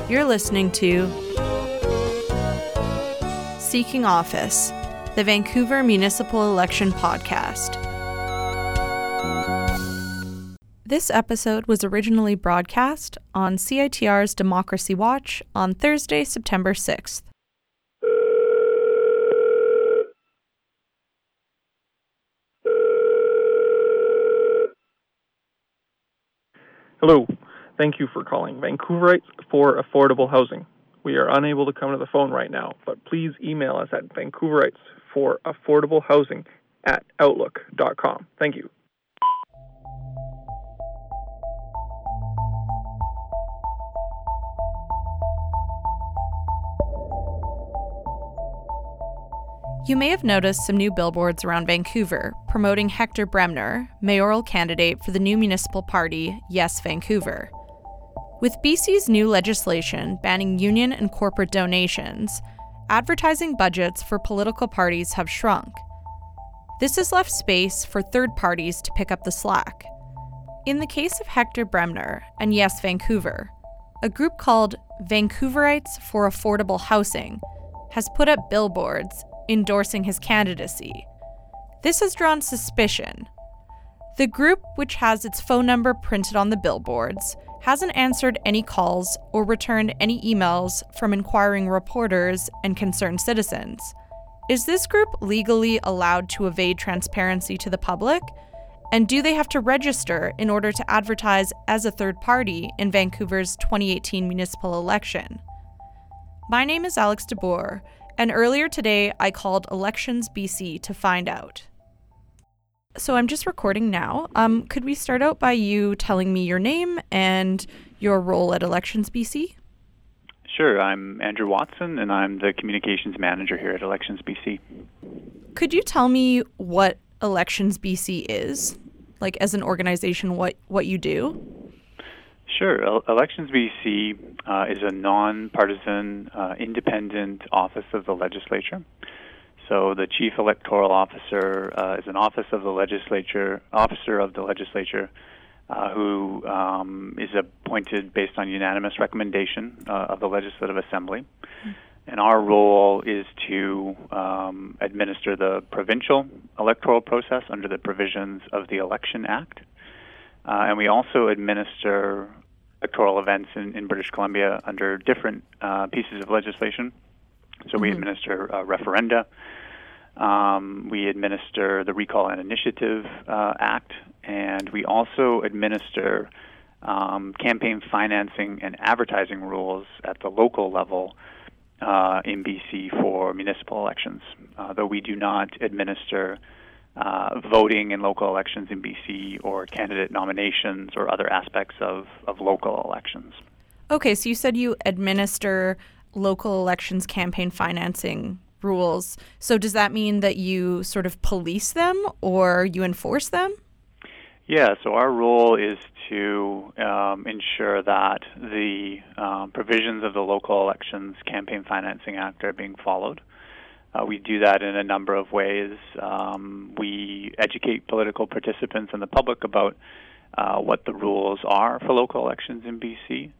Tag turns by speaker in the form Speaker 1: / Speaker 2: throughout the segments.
Speaker 1: You're listening to Seeking Office, the Vancouver Municipal Election Podcast. This episode was originally broadcast on CITR's Democracy Watch on Thursday, September 6th.
Speaker 2: Hello. Thank you for calling Vancouverites for Affordable Housing. We are unable to come to the phone right now, but please email us at vancouverites4affordablehousing@outlook.com. Thank you.
Speaker 1: You may have noticed some new billboards around Vancouver promoting Hector Bremner, mayoral candidate for the new municipal party, Yes Vancouver. With BC's new legislation banning union and corporate donations, advertising budgets for political parties have shrunk. This has left space for third parties to pick up the slack. In the case of Hector Bremner and Yes Vancouver, a group called Vancouverites for Affordable Housing has put up billboards endorsing his candidacy. This has drawn suspicion. The group, which has its phone number printed on the billboards, hasn't answered any calls or returned any emails from inquiring reporters and concerned citizens. Is this group legally allowed to evade transparency to the public? And do they have to register in order to advertise as a third party in Vancouver's 2018 municipal election? My name is Alex DeBoer, and earlier today I called Elections BC to find out. So I'm just recording now. Could we start out by you telling me your name and your role at Elections BC?
Speaker 3: Sure. I'm Andrew Watson, and I'm the communications manager here at Elections BC.
Speaker 1: Could you tell me what Elections BC is, like as an organization, what you do?
Speaker 3: Sure. Elections BC is a non-partisan, independent office of the legislature. So the chief electoral officer is an officer of the legislature, who is appointed based on unanimous recommendation of the Legislative Assembly. And our role is to administer the provincial electoral process under the provisions of the Election Act. And we also administer electoral events in British Columbia under different pieces of legislation. So we administer referenda. We administer the Recall and Initiative Act, and we also administer campaign financing and advertising rules at the local level in BC for municipal elections, though we do not administer voting in local elections in BC or candidate nominations or other aspects of local elections.
Speaker 1: Okay, so you said you administer local elections campaign financing rules. So does that mean that you sort of police them or you enforce them?
Speaker 3: Yeah, so our role is to ensure that the provisions of the Local Elections Campaign Financing Act are being followed. We do that in a number of ways. We educate political participants and the public about what the rules are for local elections in BC.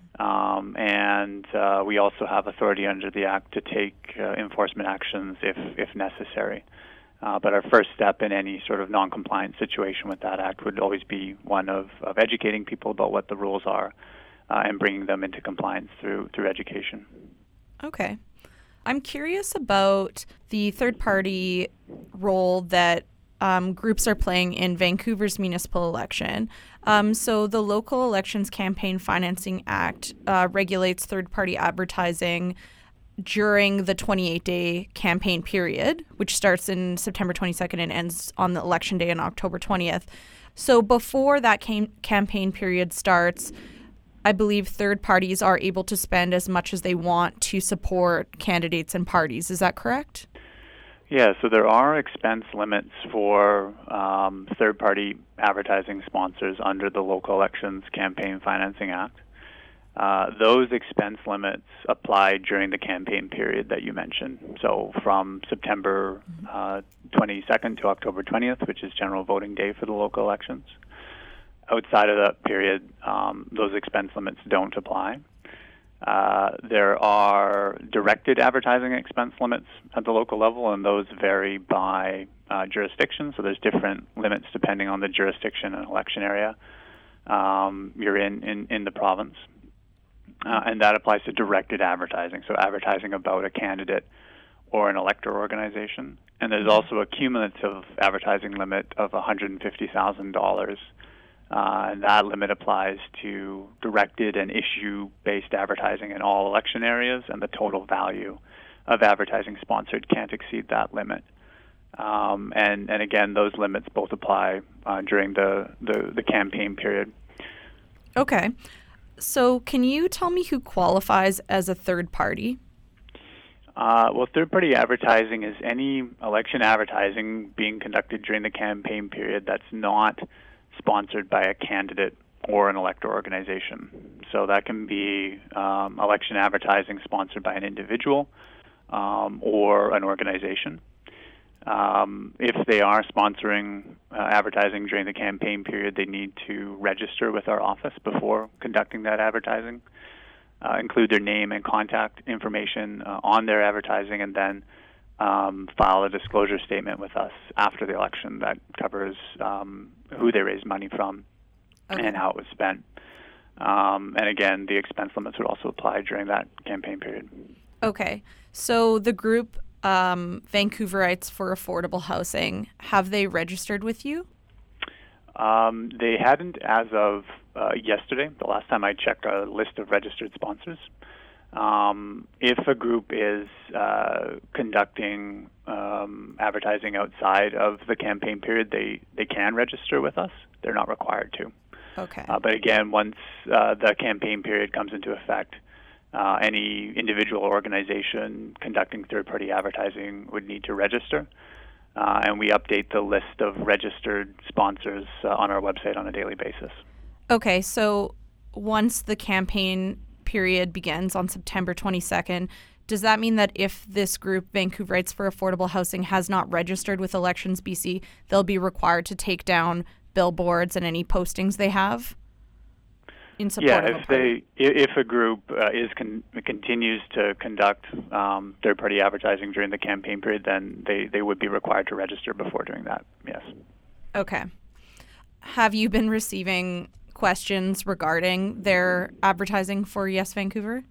Speaker 3: And we also have authority under the Act to take enforcement actions if necessary. But our first step in any sort of non-compliance situation with that Act would always be one of educating people about what the rules are and bringing them into compliance through education.
Speaker 1: Okay. I'm curious about the third-party role that groups are playing in Vancouver's municipal election. So the Local Elections Campaign Financing Act regulates third-party advertising during the 28-day campaign period, which starts in September 22nd and ends on the election day on October 20th. So before that campaign period starts, I believe third parties are able to spend as much as they want to support candidates and parties. Is that correct?
Speaker 3: Yeah, so there are expense limits for third-party advertising sponsors under the Local Elections Campaign Financing Act. Those expense limits apply during the campaign period that you mentioned. So from September 22nd to October 20th, which is general voting day for the local elections. Outside of that period, those expense limits don't apply. There are directed advertising expense limits at the local level, and those vary by jurisdiction. So there's different limits depending on the jurisdiction and election area you're in the province. And that applies to directed advertising, so advertising about a candidate or an elector organization. And there's also a cumulative advertising limit of $150,000. And that limit applies to directed and issue-based advertising in all election areas, and the total value of advertising sponsored can't exceed that limit. And again, those limits both apply during the campaign period.
Speaker 1: Okay. So can you tell me who qualifies as a third party?
Speaker 3: Well, third-party advertising is any election advertising being conducted during the campaign period that's not sponsored by a candidate or an elector organization. So that can be election advertising sponsored by an individual or an organization. If they are sponsoring advertising during the campaign period, they need to register with our office before conducting that advertising, include their name and contact information on their advertising, and then file a disclosure statement with us after the election that covers who they raised money from and how it was spent. And again, the expense limits would also apply during that campaign period.
Speaker 1: Okay. So the group Vancouverites for Affordable Housing, have they registered with you?
Speaker 3: They hadn't as of yesterday, the last time I checked a list of registered sponsors. If a group is conducting advertising outside of the campaign period, they can register with us. They're not required to.
Speaker 1: Okay.
Speaker 3: But again, once the campaign period comes into effect, any individual organization conducting third-party advertising would need to register. And we update the list of registered sponsors on our website on a daily basis.
Speaker 1: Okay, so once the campaign period begins on September 22nd, does that mean that if this group, Vancouverites for Affordable Housing, has not registered with Elections BC, they'll be required to take down billboards and any postings they have in support of a party?
Speaker 3: If a group continues to conduct third-party advertising during the campaign period, then they would be required to register before doing that, yes.
Speaker 1: Okay. Have you been receiving questions regarding their advertising for Yes Vancouver?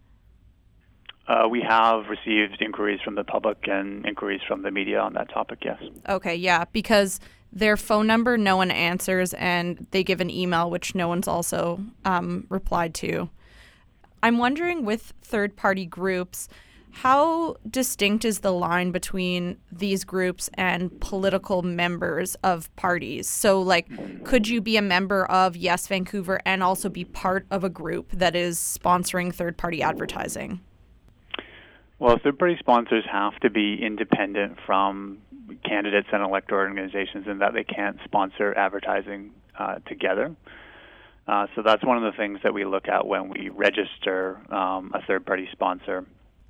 Speaker 3: We have received inquiries from the public and inquiries from the media on that topic, yes.
Speaker 1: Okay, yeah, because their phone number no one answers, and they give an email which no one's also replied to. I'm wondering, with third-party groups, how distinct is the line between these groups and political members of parties? So, could you be a member of Yes Vancouver and also be part of a group that is sponsoring third-party advertising?
Speaker 3: Well, third-party sponsors have to be independent from candidates and elector organizations in that they can't sponsor advertising together. So that's one of the things that we look at when we register a third-party sponsor.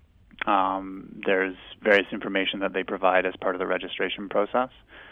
Speaker 3: There's various information that they provide as part of the registration process.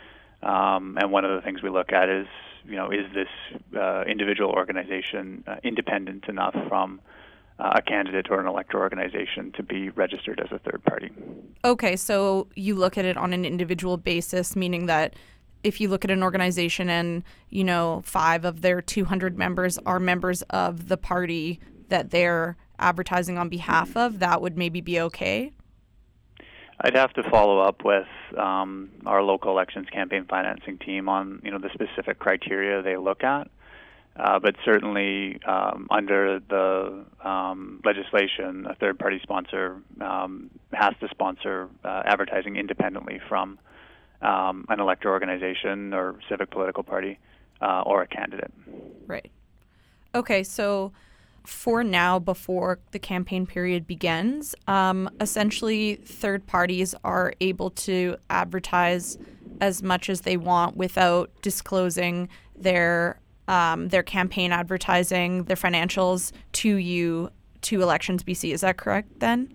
Speaker 3: And one of the things we look at is, is this individual organization independent enough from a candidate or an elector organization to be registered as a third party.
Speaker 1: Okay, so you look at it on an individual basis, meaning that if you look at an organization and, 5 of their 200 members are members of the party that they're advertising on behalf of, that would maybe be okay?
Speaker 3: I'd have to follow up with our local elections campaign financing team on, the specific criteria they look at. But certainly under the legislation, a third-party sponsor has to sponsor advertising independently from an elector organization or civic political party or a candidate.
Speaker 1: Right. Okay, so for now, before the campaign period begins, essentially third parties are able to advertise as much as they want without disclosing their campaign advertising, their financials to you, to Elections BC. Is that correct then?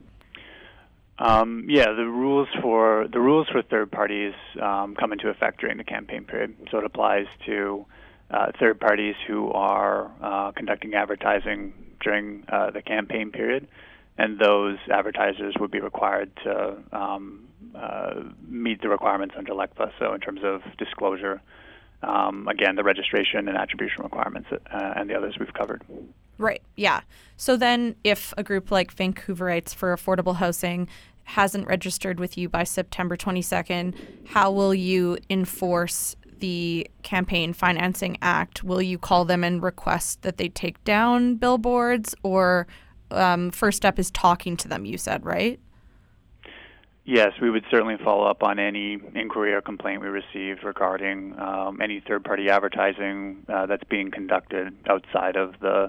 Speaker 3: The rules for third parties come into effect during the campaign period. So it applies to third parties who are conducting advertising during the campaign period, and those advertisers would be required to meet the requirements under LECFA. So in terms of disclosure, again, the registration and attribution requirements and the others we've covered.
Speaker 1: Right, yeah. So then if a group like Vancouverites for Affordable Housing hasn't registered with you by September 22nd, how will you enforce the Campaign Financing Act? Will you call them and request that they take down billboards, or first step is talking to them, you said, right?
Speaker 3: Yes, we would certainly follow up on any inquiry or complaint we received regarding any third-party advertising that's being conducted outside of the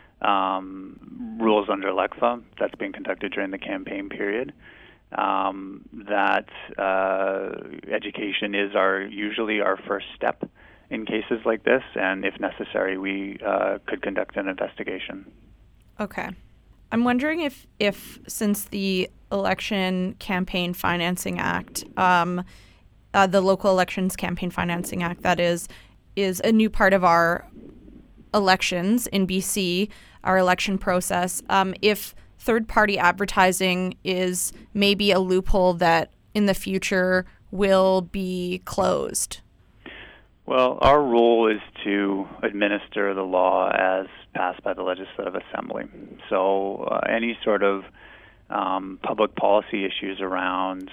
Speaker 3: rules under LECFA that's being conducted during the campaign period. That education is usually our first step in cases like this, and if necessary, we could conduct an investigation.
Speaker 1: Okay. I'm wondering if since the Election Campaign Financing Act, the Local Elections Campaign Financing Act, that is a new part of our elections in BC, our election process, if third-party advertising is maybe a loophole that in the future will be closed.
Speaker 3: Well, our role is to administer the law as passed by the Legislative Assembly. So any sort of public policy issues around,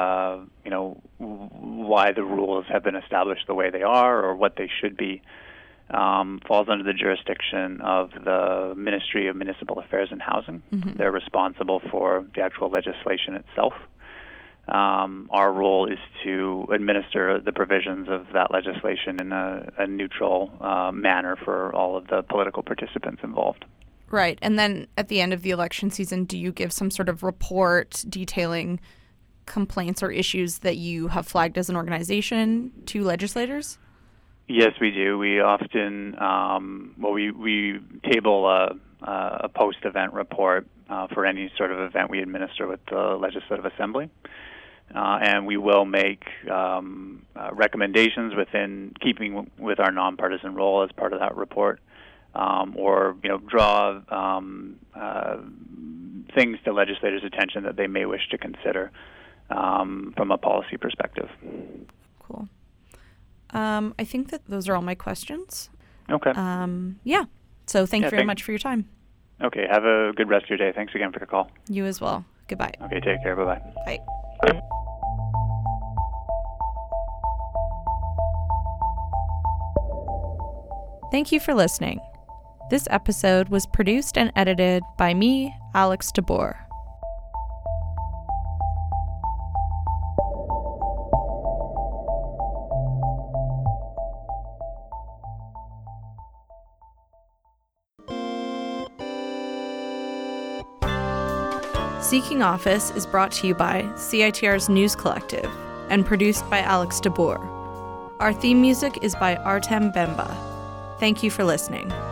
Speaker 3: why the rules have been established the way they are or what they should be, falls under the jurisdiction of the Ministry of Municipal Affairs and Housing. Mm-hmm. They're responsible for the actual legislation itself. Our role is to administer the provisions of that legislation in a neutral manner for all of the political participants involved.
Speaker 1: Right. And then at the end of the election season, do you give some sort of report detailing complaints or issues that you have flagged as an organization to legislators?
Speaker 3: Yes, we do. We often, we table a post-event report for any sort of event we administer with the Legislative Assembly. And we will make recommendations within keeping with our nonpartisan role as part of that report, or draw things to legislators' attention that they may wish to consider from a policy perspective.
Speaker 1: Cool. I think that those are all my questions.
Speaker 3: Okay.
Speaker 1: Yeah. So thank you very much for your time.
Speaker 3: Okay. Have a good rest of your day. Thanks again for the call.
Speaker 1: You as well. Goodbye.
Speaker 3: Okay. Take care. Bye-bye.
Speaker 1: Bye. Thank you for listening. This episode was produced and edited by me, Alex DeBoer. Seeking Office is brought to you by CITR's News Collective and produced by Alex DeBoer. Our theme music is by Artem Bemba. Thank you for listening.